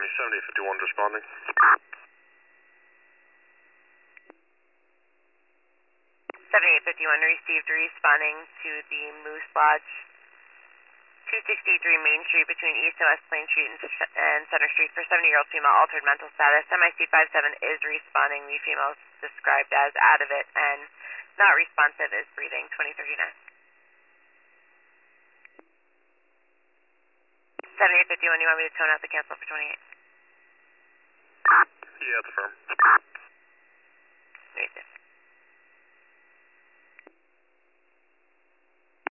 Army 7051 responding. 7851 received, responding to the Moose Lodge 263 Main Street between East and West Plain Street and Center Street for 70-year-old female altered mental status. MIC57 is responding. The female is described as out of it and not responsive, is breathing. 2039. 7851, you want me to tone out the cancel for 28? Yeah, it's firm. Very good.